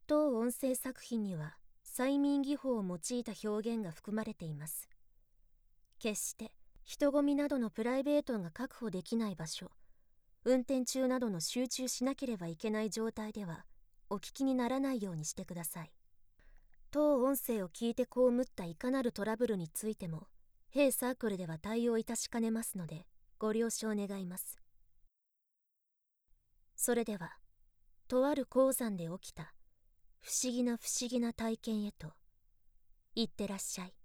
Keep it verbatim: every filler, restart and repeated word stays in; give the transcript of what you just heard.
当音声作品には催眠技法を用いた表現が含まれています。決して人混みなどのプライベートが確保できない場所、運転中などの集中しなければいけない状態ではお聞きにならないようにしてください。当音声を聞いて被ったいかなるトラブルについても弊サークルでは対応いたしかねますのでご了承願います。それではとある鉱山で起きた不思議な不思議な体験へといってらっしゃい。